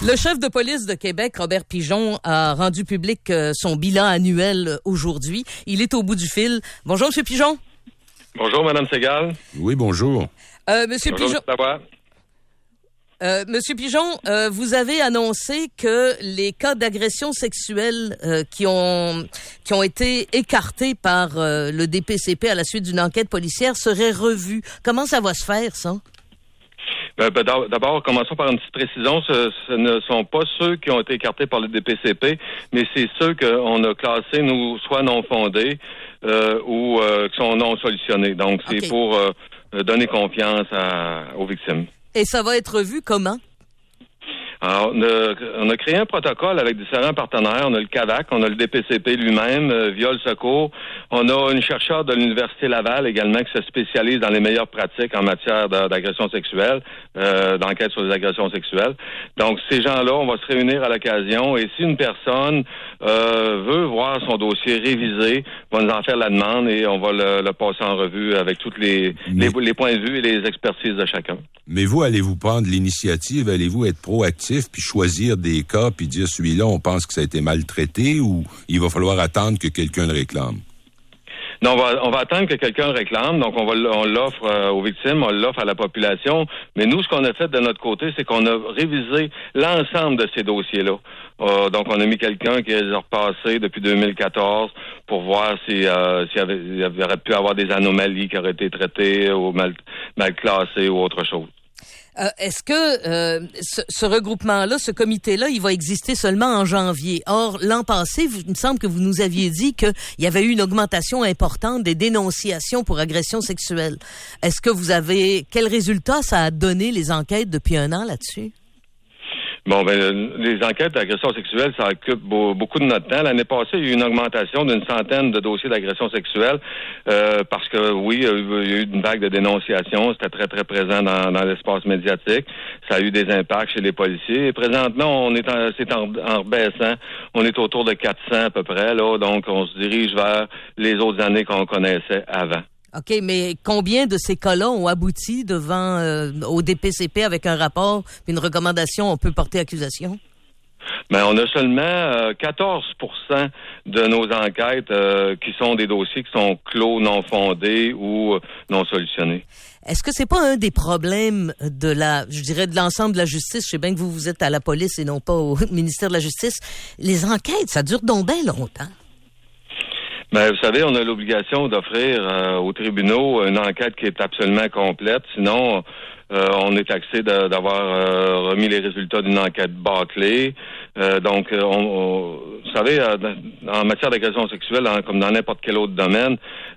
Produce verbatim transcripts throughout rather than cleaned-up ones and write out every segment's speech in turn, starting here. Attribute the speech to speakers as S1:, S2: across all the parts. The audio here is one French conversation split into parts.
S1: Le chef de police de Québec, Robert Pigeon, a rendu public euh, son bilan annuel aujourd'hui. Il est au bout du fil. Bonjour, M. Pigeon.
S2: Bonjour, Mme Segal.
S3: Oui, bonjour.
S1: Euh, Monsieur
S2: bonjour,
S1: Pigeon. Euh, Monsieur Pigeon, euh, vous avez annoncé que les cas d'agression sexuelle euh, qui ont qui ont été écartés par euh, le D P C P à la suite d'une enquête policière seraient revus. Comment ça va se faire, ça?
S2: Ben, ben, d'abord, commençons par une petite précision. Ce, ce ne sont pas ceux qui ont été écartés par le D P C P, mais c'est ceux qu'on a classés, nous, soit non fondés euh, ou euh, qui sont non solutionnés. Donc, c'est okay. pour euh, donner confiance à, aux victimes.
S1: Et ça va être revu comment?
S2: Alors, on a, on a créé un protocole avec différents partenaires. On a le C A V A C, on a le D P C P lui-même, euh, Viol Secours. On a une chercheure de l'Université Laval également qui se spécialise dans les meilleures pratiques en matière de, d'agression sexuelle, euh, d'enquête sur les agressions sexuelles. Donc, ces gens-là, on va se réunir à l'occasion. Et si une personne euh, veut voir son dossier révisé, on va nous en faire la demande et on va le, le passer en revue avec tous les, les, les points de vue et les expertises de chacun.
S3: Mais vous, allez-vous prendre l'initiative? Allez-vous être proactif puis choisir des cas puis dire celui-là, on pense que ça a été maltraité ou il va falloir attendre que quelqu'un le réclame?
S2: Non, on va, on va attendre que quelqu'un réclame. Donc, on va, on l'offre euh, aux victimes, on l'offre à la population. Mais nous, ce qu'on a fait de notre côté, c'est qu'on a révisé l'ensemble de ces dossiers-là. Euh, donc, on a mis quelqu'un qui les a repassés depuis deux mille quatorze pour voir si, euh, s'il y avait, il y aurait pu avoir des anomalies qui auraient été traitées ou mal, mal classées ou autre chose.
S1: Euh, est-ce que euh, ce, ce regroupement-là, ce comité-là, il va exister seulement en janvier? Or, l'an passé, vous, il me semble que vous nous aviez dit qu'il y avait eu une augmentation importante des dénonciations pour agression sexuelle. Est-ce que vous avez... Quel résultat ça a donné, les enquêtes, depuis un an là-dessus?
S2: Bon, ben, les enquêtes d'agression sexuelle, ça occupe beaucoup de notre temps. L'année passée, il y a eu une augmentation d'une centaine de dossiers d'agression sexuelle, euh, parce que, oui, il y a eu une vague de dénonciation. C'était très, très présent dans, dans l'espace médiatique. Ça a eu des impacts chez les policiers. Et présentement, on est en, c'est en, en rebaissant. On est autour de quatre cents à peu près, là. Donc, on se dirige vers les autres années qu'on connaissait avant.
S1: OK, mais combien de ces cas-là ont abouti devant euh, au D P C P avec un rapport et une recommandation, on peut porter accusation?
S2: Ben, on a seulement euh, quatorze pour cent de nos enquêtes euh, qui sont des dossiers qui sont clos, non fondés ou euh, non solutionnés.
S1: Est-ce que c'est pas un des problèmes de la, je dirais, de l'ensemble de la justice? Je sais bien que vous, vous êtes à la police et non pas au ministère de la Justice. Les enquêtes, ça dure donc bien longtemps.
S2: Ben, vous savez, on a l'obligation d'offrir euh, aux tribunaux une enquête qui est absolument complète. Sinon, euh, on est taxé de, d'avoir euh, remis les résultats d'une enquête bâclée. Euh, donc, on, on, vous savez, euh, en matière d'agression sexuelle, en, comme dans n'importe quel autre domaine,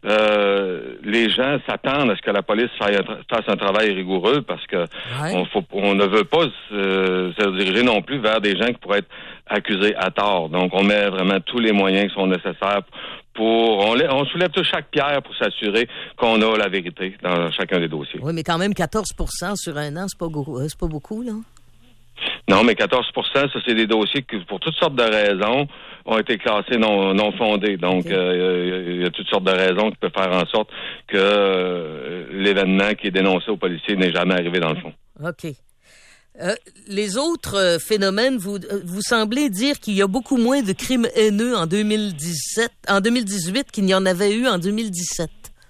S2: euh, les gens s'attendent à ce que la police fasse, fasse un travail rigoureux parce que ouais. on, faut, on ne veut pas euh, se diriger non plus vers des gens qui pourraient être accusés à tort. Donc, on met vraiment tous les moyens qui sont nécessaires pour... On, on soulève toute chaque pierre pour s'assurer qu'on a la vérité dans chacun des dossiers.
S1: Oui, mais quand même, quatorze pour cent sur un an, c'est pas, go- c'est pas beaucoup, là?
S2: Non, mais quatorze pour cent, ça, c'est des dossiers qui, pour toutes sortes de raisons, ont été classés non, non fondés. Donc, il okay. euh, y a toutes sortes de raisons qui peuvent faire en sorte que euh, l'événement qui est dénoncé aux policiers n'est jamais arrivé dans le fond.
S1: OK. Euh, les autres euh, phénomènes, vous vous semblez dire qu'il y a beaucoup moins de crimes haineux en deux mille dix-sept, en deux mille dix-huit qu'il n'y en avait eu en deux mille dix-sept.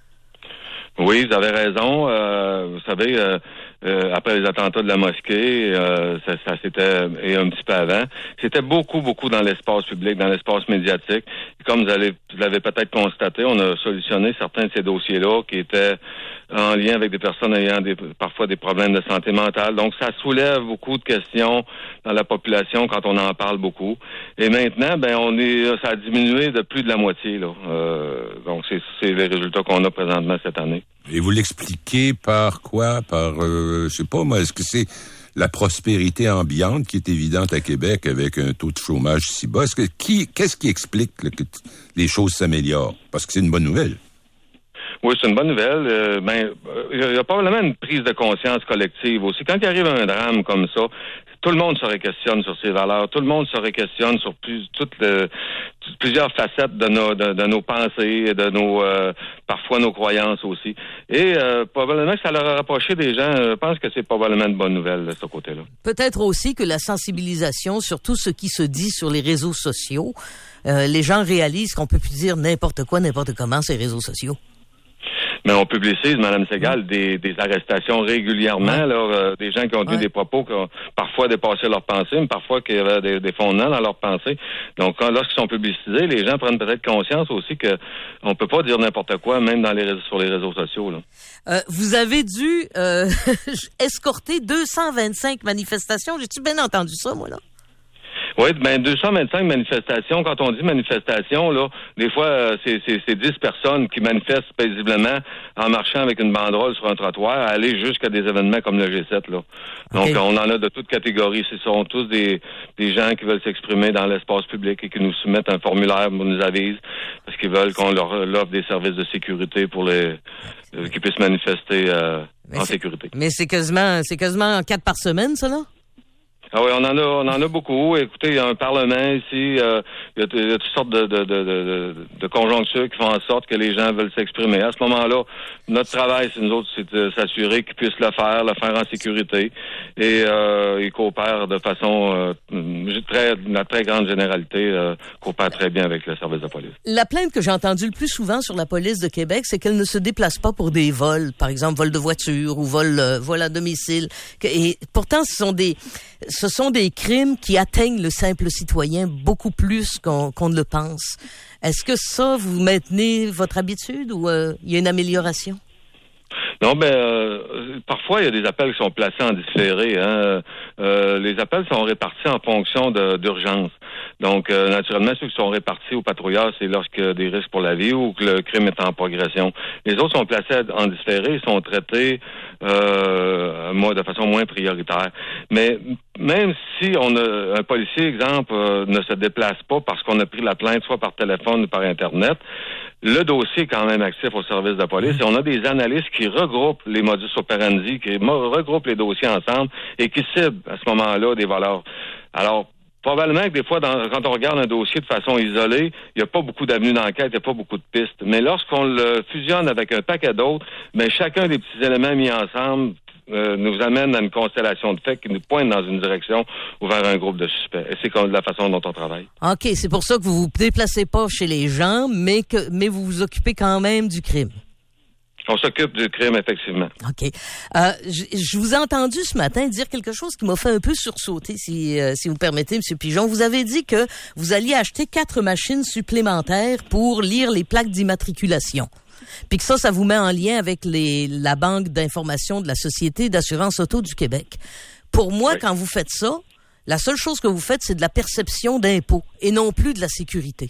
S2: Oui, vous avez raison. Euh, vous savez, euh, euh, après les attentats de la mosquée, euh, ça, ça c'était et un petit peu avant, c'était beaucoup, beaucoup dans l'espace public, dans l'espace médiatique. Et comme vous, allez, vous l'avez peut-être constaté, on a solutionné certains de ces dossiers-là qui étaient en lien avec des personnes ayant des, parfois des problèmes de santé mentale. Donc, ça soulève beaucoup de questions dans la population quand on en parle beaucoup. Et maintenant, ben, on est, ça a diminué de plus de la moitié, là. Euh, donc, c'est, c'est les résultats qu'on a présentement cette année.
S3: Et vous l'expliquez par quoi? Par, euh, je sais pas, moi, est-ce que c'est la prospérité ambiante qui est évidente à Québec avec un taux de chômage si bas? Est-ce que, qui, qu'est-ce qui explique là, que t- les choses s'améliorent? Parce que c'est une bonne nouvelle.
S2: Oui, c'est une bonne nouvelle. Euh, ben, il y a probablement une prise de conscience collective aussi. Quand il arrive un drame comme ça, tout le monde se questionne sur ces valeurs, tout le monde se questionne sur plus, toutes le, plusieurs facettes de nos, de, de nos pensées, de nos, euh, parfois nos croyances aussi. Et euh, probablement que ça leur a rapproché des gens. Je pense que c'est probablement une bonne nouvelle de ce côté-là.
S1: Peut-être aussi que la sensibilisation sur tout ce qui se dit sur les réseaux sociaux, euh, les gens réalisent qu'on peut plus dire n'importe quoi, n'importe comment sur les réseaux sociaux.
S2: Mais on publicise, Mme Segal, des, des arrestations régulièrement, là, euh, des gens qui ont dit ouais. des propos qui ont parfois dépassé leurs pensées, mais parfois qu'il y avait des, des fondements dans leurs pensées. Donc, quand, lorsqu'ils sont publicisés, les gens prennent peut-être conscience aussi que on peut pas dire n'importe quoi, même dans les réseaux, sur les réseaux sociaux. Là.
S1: Euh, vous avez dû euh, escorter deux cent vingt-cinq manifestations. J'ai-tu bien entendu ça, moi, là?
S2: Oui, ben deux cent vingt-cinq manifestations. Quand on dit manifestation, là, des fois, euh, c'est, c'est, c'est dix personnes qui manifestent paisiblement en marchant avec une banderole sur un trottoir, à aller jusqu'à des événements comme le G sept, là. Donc, okay. on en a de toutes catégories. Ce sont tous des, des gens qui veulent s'exprimer dans l'espace public et qui nous soumettent un formulaire, nous avisent, parce qu'ils veulent qu'on leur offre des services de sécurité pour les, euh, qu'ils puissent manifester euh, en sécurité.
S1: Mais c'est quasiment, c'est quasiment quatre par semaine, ça, là?
S2: Ah oui, on en a, on en a beaucoup. Écoutez, il y a un parlement ici, euh, il, y a, il y a toutes sortes de, de, de, de, de conjonctures qui font en sorte que les gens veulent s'exprimer. À ce moment-là, notre travail, c'est nous autres, c'est de s'assurer qu'ils puissent le faire, le faire en sécurité, et euh, ils coopèrent de façon euh, très, la très grande généralité euh, coopèrent très bien avec le service de police.
S1: La plainte que j'ai entendue le plus souvent sur la police de Québec, c'est qu'elle ne se déplace pas pour des vols, par exemple vol de voiture ou vol, euh, vol à domicile. Et pourtant, ce sont des Ce sont des crimes qui atteignent le simple citoyen beaucoup plus qu'on, qu'on ne le pense. Est-ce que ça, vous maintenez votre habitude ou euh, il y a une amélioration?
S2: Non, ben euh, parfois il y a des appels qui sont placés en différé. Hein. Euh, les appels sont répartis en fonction de, d'urgence. Donc, euh, naturellement, ceux qui sont répartis aux patrouilleurs, c'est lorsqu'il y a des risques pour la vie ou que le crime est en progression. Les autres sont placés en différé, sont traités euh, de façon moins prioritaire. Mais même si on a un policier, exemple, euh, ne se déplace pas parce qu'on a pris la plainte soit par téléphone ou par Internet, le dossier est quand même actif au service de police et on a des analystes qui regroupent les modus operandi, qui regroupent les dossiers ensemble et qui ciblent à ce moment-là des valeurs. Alors, probablement que des fois, dans, quand on regarde un dossier de façon isolée, il n'y a pas beaucoup d'avenues d'enquête, il n'y a pas beaucoup de pistes. Mais lorsqu'on le fusionne avec un paquet d'autres, bien, chacun des petits éléments mis ensemble euh, nous amène à une constellation de faits qui nous pointe dans une direction ou vers un groupe de suspects. Et c'est comme la façon dont on travaille.
S1: OK, c'est pour ça que vous vous déplacez pas chez les gens, mais que mais vous vous occupez quand même du crime.
S2: On s'occupe du crime, effectivement.
S1: OK. Euh, je, je vous ai entendu ce matin dire quelque chose qui m'a fait un peu sursauter, si, euh, si vous permettez, M. Pigeon. Vous avez dit que vous alliez acheter quatre machines supplémentaires pour lire les plaques d'immatriculation. Puis que ça, ça vous met en lien avec les, la Banque d'information de la Société d'assurance auto du Québec. Pour moi, oui. Quand vous faites ça, la seule chose que vous faites, c'est de la perception d'impôts et non plus de la sécurité.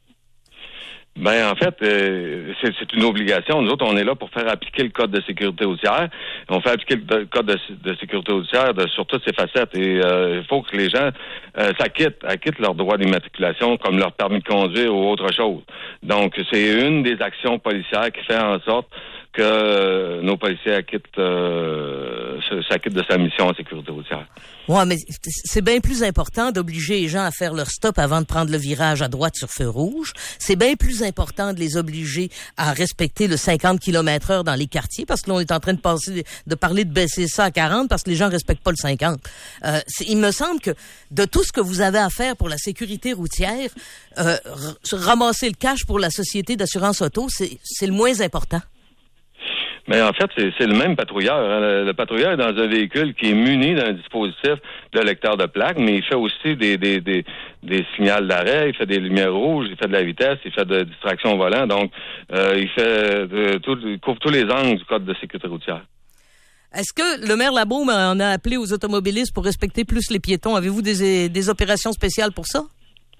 S2: Ben en fait, euh, c'est, c'est une obligation. Nous autres, on est là pour faire appliquer le code de sécurité routière. On fait appliquer le code de, de sécurité routière de, sur toutes ses facettes. Et il euh, faut que les gens euh, s'acquittent, acquittent leurs droits d'immatriculation, comme leur permis de conduire ou autre chose. Donc, c'est une des actions policières qui fait en sorte que euh, nos policiers acquittent, euh, s'acquittent de sa mission en sécurité routière.
S1: Ouais, mais c'est bien plus important d'obliger les gens à faire leur stop avant de prendre le virage à droite sur feu rouge. C'est bien plus important de les obliger à respecter le cinquante kilomètres heure dans les quartiers, parce que là, on est en train de passer, de parler de baisser ça à quarante parce que les gens respectent pas le cinquante. Euh, il me semble que de tout ce que vous avez à faire pour la sécurité routière, euh, ramasser le cash pour la Société d'assurance auto, c'est, c'est le moins important.
S2: Mais en fait, c'est, c'est le même patrouilleur. Hein. Le, le patrouilleur est dans un véhicule qui est muni d'un dispositif de lecteur de plaques, mais il fait aussi des, des, des, des signaux d'arrêt, il fait des lumières rouges, il fait de la vitesse, il fait de distraction au volant. Donc, euh, il fait de, tout, il couvre tous les angles du code de sécurité routière.
S1: Est-ce que le maire Labaume en a appelé aux automobilistes pour respecter plus les piétons? Avez-vous des, des opérations spéciales pour ça?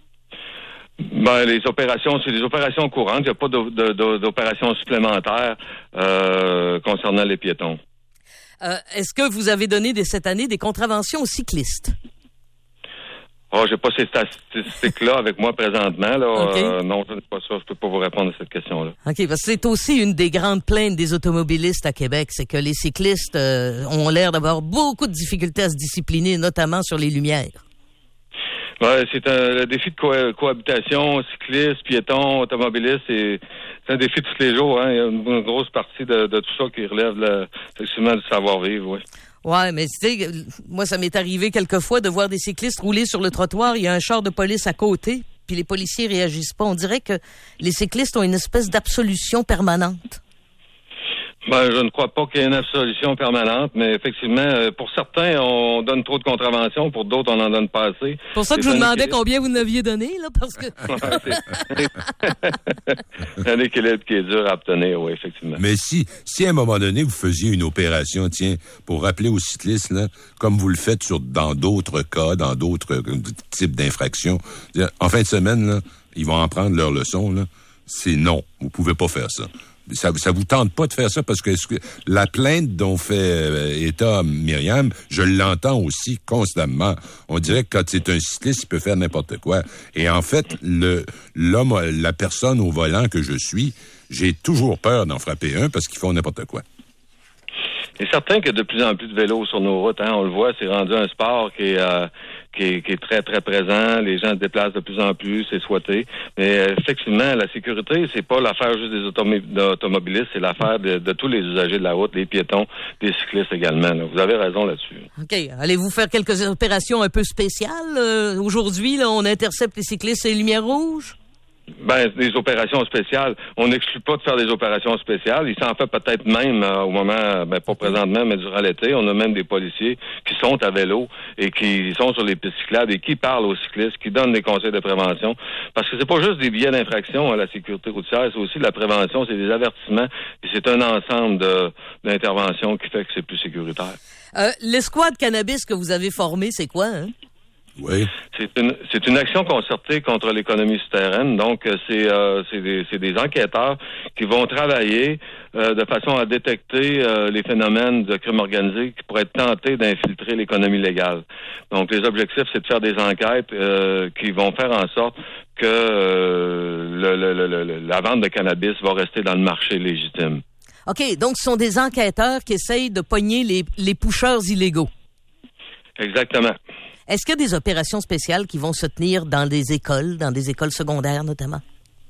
S2: Ben, les opérations, c'est des opérations courantes. Il n'y a pas de, de, de, d'opérations supplémentaires euh, concernant les piétons.
S1: Euh, est-ce que vous avez donné des, cette année des contraventions aux cyclistes?
S2: Oh, j'ai pas ces statistiques-là avec moi présentement. Là.
S1: Okay.
S2: Euh, non, je ne sais pas ça. Je peux pas vous répondre à cette question-là.
S1: OK, parce que c'est aussi une des grandes plaintes des automobilistes à Québec, c'est que les cyclistes euh, ont l'air d'avoir beaucoup de difficultés à se discipliner, notamment sur les lumières.
S2: Ouais, c'est un le défi de co- cohabitation, cyclistes, piétons, automobilistes, c'est, c'est un défi de tous les jours. Hein. Il y a une, une grosse partie de, de tout ça qui relève là, effectivement du savoir-vivre, oui.
S1: Ouais, mais tu sais, moi, ça m'est arrivé quelquefois de voir des cyclistes rouler sur le trottoir. Il y a un char de police à côté, puis les policiers réagissent pas. On dirait que les cyclistes ont une espèce d'absolution permanente.
S2: Ben, je ne crois pas qu'il y ait une solution permanente, mais effectivement, pour certains, on donne trop de contraventions, pour d'autres, on en donne pas assez.
S1: C'est pour ça que
S2: c'est
S1: je vous demandais
S2: équilibre.
S1: combien vous n'aviez donné, là, parce que...
S2: c'est un équilibre qui est dur à obtenir, oui, effectivement.
S3: Mais si, si à un moment donné, vous faisiez une opération, tiens, pour rappeler aux cyclistes, là, comme vous le faites sur, dans d'autres cas, dans d'autres euh, types d'infractions, en fin de semaine, là, ils vont en prendre leur leçon, là, c'est non, vous pouvez pas faire ça. Ça, ça vous tente pas de faire ça parce que, est-ce que la plainte dont fait euh, état Myriam, je l'entends aussi constamment. On dirait que quand c'est un cycliste, il peut faire n'importe quoi. Et en fait, le l'homme, la personne au volant que je suis, j'ai toujours peur d'en frapper un parce qu'ils font n'importe quoi.
S2: C'est certain qu'il y a de plus en plus de vélos sur nos routes. Hein. On le voit, c'est rendu un sport qui est, euh, qui est, qui est très, très présent. Les gens se déplacent de plus en plus, c'est souhaité. Mais euh, effectivement, la sécurité, c'est pas l'affaire juste des automi- automobilistes, c'est l'affaire de, de tous les usagers de la route, les piétons, des cyclistes également. Là. Vous avez raison là-dessus.
S1: OK. Allez-vous faire quelques opérations un peu spéciales? Euh, aujourd'hui, là, on intercepte les cyclistes et les lumières rouges?
S2: Ben, des opérations spéciales. On n'exclut pas de faire des opérations spéciales. Il s'en fait peut-être même euh, au moment, ben pas présentement, mais durant l'été. On a même des policiers qui sont à vélo et qui sont sur les pistes cyclables et qui parlent aux cyclistes, qui donnent des conseils de prévention. Parce que c'est pas juste des billets d'infraction à la sécurité routière, c'est aussi de la prévention, c'est des avertissements et c'est un ensemble de, d'interventions qui fait que c'est plus sécuritaire.
S1: Euh, l'escouade cannabis que vous avez formée, c'est quoi, hein?
S3: Oui.
S2: C'est une c'est une action concertée contre l'économie souterraine. Donc c'est euh, c'est des c'est des enquêteurs qui vont travailler euh, de façon à détecter euh, les phénomènes de crime organisé qui pourraient être tentés d'infiltrer l'économie légale. Donc les objectifs, c'est de faire des enquêtes euh, qui vont faire en sorte que euh, le, le, le, le, la vente de cannabis va rester dans le marché légitime.
S1: OK, donc ce sont des enquêteurs qui essayent de pogner les les pushers illégaux.
S2: Exactement.
S1: Est-ce qu'il y a des opérations spéciales qui vont se tenir dans des écoles, dans des écoles secondaires notamment?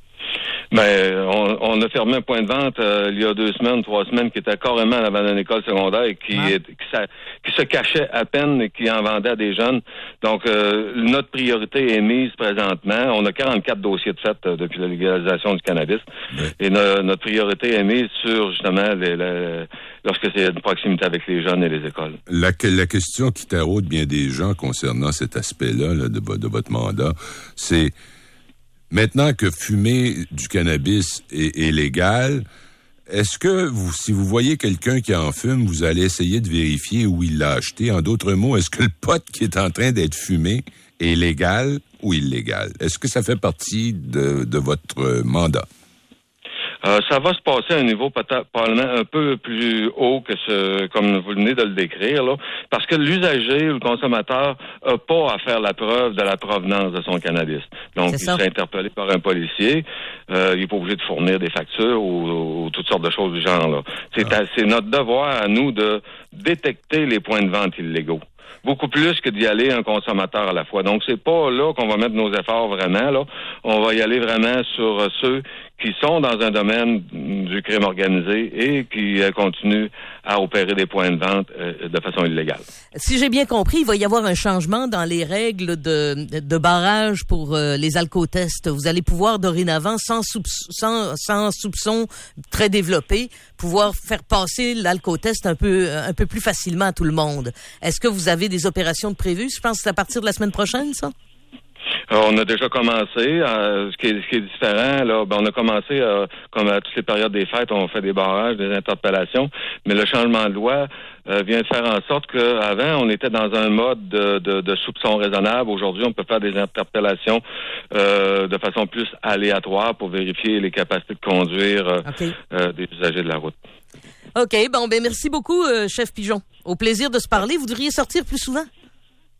S2: Ben, on, on a fermé un point de vente euh, il y a deux semaines, trois semaines, qui était carrément à l'avant d'une école secondaire et qui,
S1: Ah.
S2: est, qui, sa- qui se cachait à peine et qui en vendait à des jeunes. Donc, euh, notre priorité est mise présentement. On a quarante-quatre dossiers de fait euh, depuis la légalisation du cannabis.
S3: Oui.
S2: Et no- notre priorité est mise sur, justement, les, les- lorsque c'est une proximité avec les jeunes et les écoles.
S3: La, la question qui taraude bien des gens concernant cet aspect-là là, de, vo- de votre mandat, c'est maintenant que fumer du cannabis est, est légal, est-ce que vous, si vous voyez quelqu'un qui en fume, vous allez essayer de vérifier où il l'a acheté? En d'autres mots, est-ce que le pot qui est en train d'être fumé est légal ou illégal? Est-ce que ça fait partie de, de votre euh, mandat?
S2: Euh, ça va se passer à un niveau peut-être probablement un peu plus haut que ce, comme vous venez de le décrire, là, parce que l'usager ou le consommateur n'a pas à faire la preuve de la provenance de son cannabis. Donc,
S1: C'est
S2: il
S1: ça.
S2: serait interpellé par un policier, euh, il n'est pas obligé de fournir des factures ou, ou toutes sortes de choses du genre. Là. C'est, à- c'est notre devoir à nous de détecter les points de vente illégaux. Beaucoup plus que d'y aller un consommateur à la fois. Donc, c'est pas là qu'on va mettre nos efforts vraiment. Là, on va y aller vraiment sur euh, ceux qui sont dans un domaine du crime organisé et qui euh, continuent à opérer des points de vente euh, de façon illégale.
S1: Si j'ai bien compris, il va y avoir un changement dans les règles de, de barrage pour euh, les alcotests. Vous allez pouvoir dorénavant, sans, soupçon, sans, sans soupçon très développé, pouvoir faire passer l'alcotest un peu, un peu plus facilement à tout le monde. Est-ce que vous avez des opérations de prévues? Je pense que c'est à partir de la semaine prochaine, ça?
S2: Alors, on a déjà commencé. Euh, ce, qui est, ce qui est différent, là, ben, on a commencé, euh, comme à toutes les périodes des fêtes, on fait des barrages, des interpellations, mais le changement de loi euh, vient de faire en sorte qu'avant, on était dans un mode de, de, de soupçon raisonnable. Aujourd'hui, on peut faire des interpellations euh, de façon plus aléatoire pour vérifier les capacités de conduire euh,
S1: OK.
S2: euh, des usagers de la route.
S1: OK, bon, ben merci beaucoup, euh, chef Pigeon. Au plaisir de se parler. Vous devriez sortir plus souvent.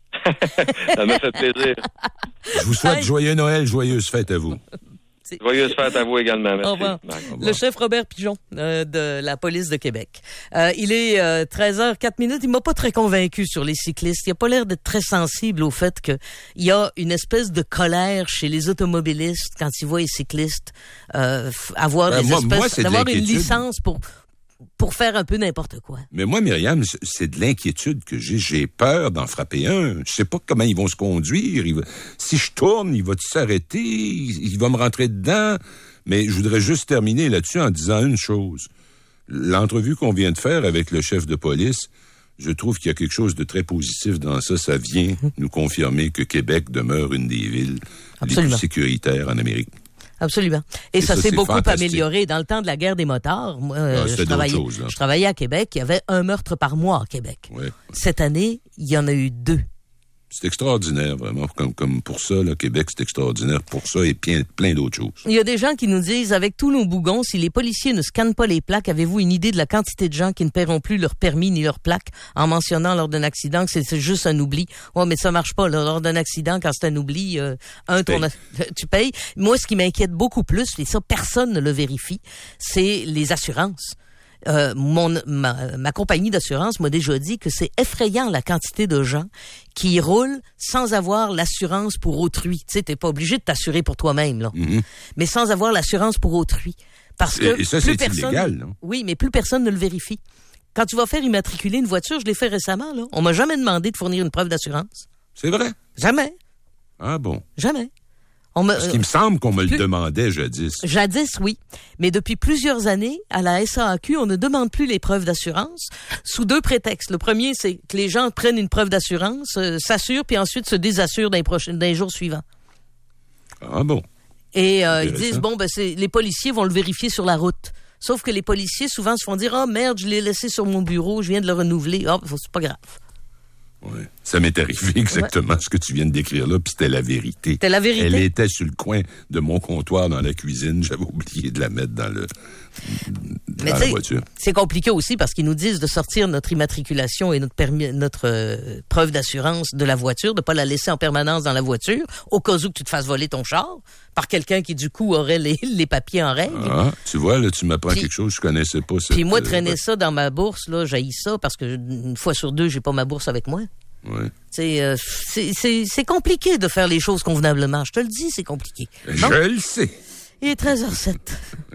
S2: Ça m'a fait plaisir.
S3: Je vous souhaite joyeux Noël, joyeuse fête à vous.
S2: Joyeuse fête à vous également. Merci.
S1: Au revoir. Le chef Robert Pigeon euh, de la police de Québec. Euh, il est euh, treize heures quatre minutes. Il m'a pas très convaincu sur les cyclistes. Il a pas l'air d'être très sensible au fait que il y a une espèce de colère chez les automobilistes quand ils voient les cyclistes euh, avoir
S3: ben,
S1: des
S3: moi,
S1: espèces,
S3: moi, c'est
S1: d'avoir
S3: de
S1: une
S3: l'inquiétude.
S1: licence pour pour faire un peu n'importe quoi.
S3: Mais moi, Myriam, c'est de l'inquiétude que j'ai. J'ai peur d'en frapper un. Je sais pas comment ils vont se conduire. Il va... Si je tourne, il va-tu s'arrêter? Il va me rentrer dedans? Mais je voudrais juste terminer là-dessus en disant une chose. L'entrevue qu'on vient de faire avec le chef de police, je trouve qu'il y a quelque chose de très positif dans ça. Ça vient nous confirmer que Québec demeure une des villes Absolument. les plus sécuritaires en Amérique.
S1: Absolument. Et, Et ça, ça s'est beaucoup fantastique. amélioré. Dans le temps de la guerre des motards, moi, ah, je, travaillais, chose, je travaillais à Québec, il y avait un meurtre par mois à Québec.
S3: Ouais.
S1: Cette année, il y en a eu deux.
S3: C'est extraordinaire, vraiment. Comme, comme pour ça, là, Québec, c'est extraordinaire pour ça et plein, plein d'autres choses.
S1: Il y a des gens qui nous disent, avec tous nos bougons, si les policiers ne scannent pas les plaques, avez-vous une idée de la quantité de gens qui ne paieront plus leur permis ni leur plaque en mentionnant lors d'un accident que c'est, c'est juste un oubli? Ouais, mais ça marche pas, là. Lors d'un accident, quand c'est un oubli, euh, un, ton, tu payes. Moi, ce qui m'inquiète beaucoup plus, et ça, personne ne le vérifie, c'est les assurances. Euh, mon ma, ma compagnie d'assurance m'a déjà dit que c'est effrayant la quantité de gens qui roulent sans avoir l'assurance pour autrui. Tu sais, t'es pas obligé de t'assurer pour toi-même, là, mm-hmm. mais sans avoir l'assurance pour autrui, parce que
S3: et, et ça,
S1: plus
S3: c'est
S1: personne.
S3: Illégal, non?
S1: Oui, mais plus personne ne le vérifie. Quand tu vas faire immatriculer une voiture, je l'ai fait récemment, là. On m'a jamais demandé de fournir une preuve d'assurance.
S3: C'est vrai?
S1: Jamais.
S3: Ah bon?
S1: Jamais. On me,
S3: Parce qu'il me semble qu'on me plus, le demandait jadis.
S1: Jadis, oui. Mais depuis plusieurs années, à la S A A Q, on ne demande plus les preuves d'assurance sous deux prétextes. Le premier, c'est que les gens prennent une preuve d'assurance, euh, s'assurent, puis ensuite se désassurent dans les, prochains, dans les jours suivants.
S3: Ah bon?
S1: Et euh, ils disent, bon, ben c'est les policiers vont le vérifier sur la route. Sauf que les policiers, souvent, se font dire, ah, oh, merde, je l'ai laissé sur mon bureau, je viens de le renouveler. Ah, oh, c'est pas grave.
S3: Oui, ça m'est arrivé exactement ouais. ce que tu viens de décrire là, puis c'était la vérité.
S1: C'était la vérité.
S3: Elle était sur le coin de mon comptoir dans la cuisine, j'avais oublié de la mettre dans le dans
S1: Mais
S3: la voiture.
S1: C'est compliqué aussi parce qu'ils nous disent de sortir notre immatriculation et notre permis, notre euh, preuve d'assurance de la voiture, de pas la laisser en permanence dans la voiture, au cas où que tu te fasses voler ton char par quelqu'un qui du coup aurait les, les papiers en règle.
S3: Ah, tu vois là, tu m'apprends puis, quelque chose que je connaissais pas.
S1: Puis moi traîner euh, ça dans ma bourse là, j'haïs ça parce que une fois sur deux, j'ai pas ma bourse avec moi.
S3: Ouais.
S1: C'est, euh, c'est, c'est, c'est compliqué de faire les choses convenablement. Je te le dis, c'est compliqué.
S3: Je bon. le sais.
S1: Il est treize heures zéro sept.